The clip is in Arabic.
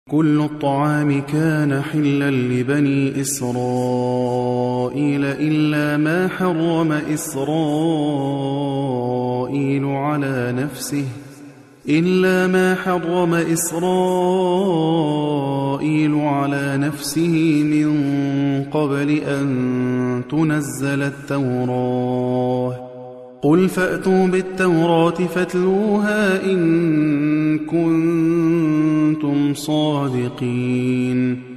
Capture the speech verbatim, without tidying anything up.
كل الطعام كان حلا لبني إسرائيل إلا ما حرم إسرائيل على نفسه إلا ما حرم إسرائيل على نفسه من قبل أن تنزل التوراة قل فأتوا بالتوراة فاتلوها إن كنتم صادقين